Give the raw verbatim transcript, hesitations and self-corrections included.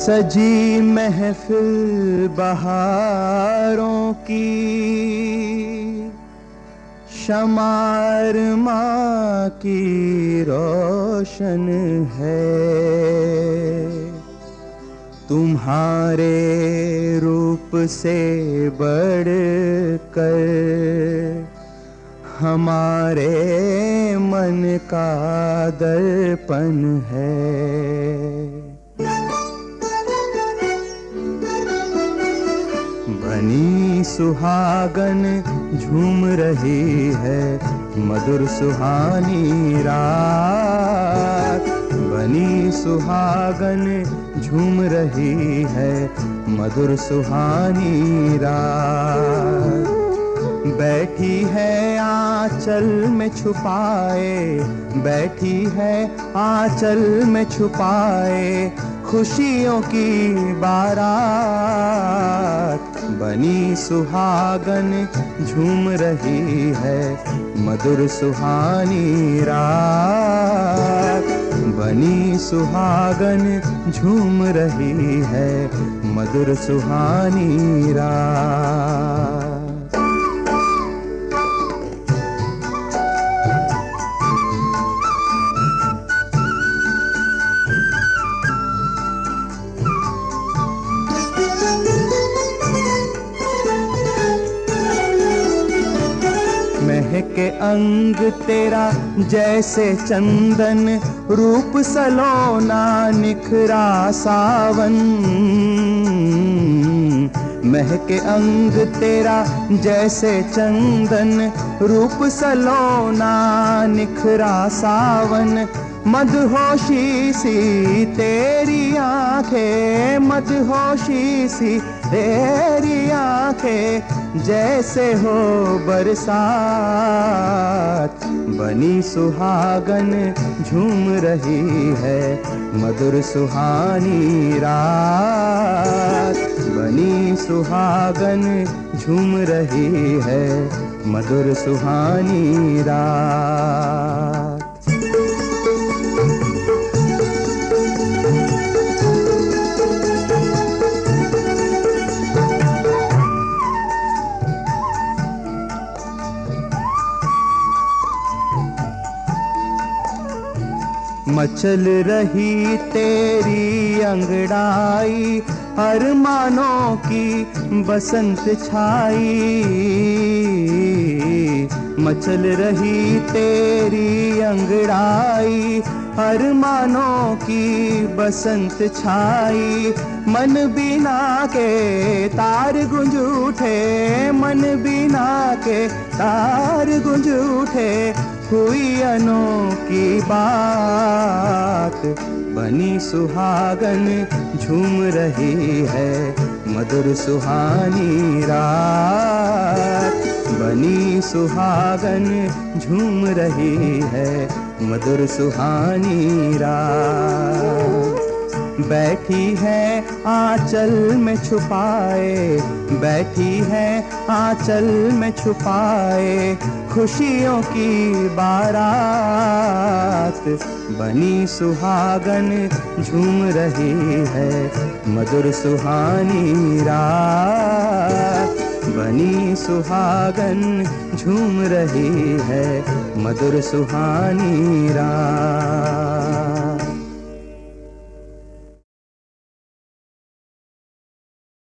सजी महफिल बहारों की, शमार माँ की रोशन है। तुम्हारे रूप से बढ़कर हमारे मन का दर्पण है। बनी सुहागन झूम रही है मधुर सुहानी रात। बनी सुहागन झूम रही है मधुर सुहानी रात। बैठी है आंचल में छुपाए, बैठी है आंचल में छुपाए खुशियों की बारात। बनी सुहागन झूम रही है मधुर सुहानी रात। बनी सुहागन झूम रही है मधुर सुहानी रात। महके अंग तेरा जैसे चंदन, रूप सलोना निखरा सावन। महके अंग तेरा जैसे चंदन, रूप सलोना निखरा सावन। मदहोशी सी तेरी आंखें, मदहोशी सी तेरी आंखें जैसे हो बरसात। बनी सुहागन झूम रही है मधुर सुहानी रात। बनी सुहागन झूम रही है मधुर सुहानी रात। मचल रही तेरी अंगड़ाई, अरमानों की बसंत छाई। मचल रही तेरी अंगड़ाई, अरमानों की बसंत छाई। मन बिना के तार गुंज उठे, मन बिना के तार गुंज उठे। हुई अनोखी बात। बनी सुहागन झूम रही है मधुर सुहानी रात। बनी सुहागन झूम रही है मधुर सुहानी रात। बैठी है आंचल में छुपाए, बैठी है आंचल में छुपाए खुशियों की बारात। बनी सुहागन झूम रही है मधुर सुहानी रात। बनी सुहागन झूम रही है मधुर सुहानी रात।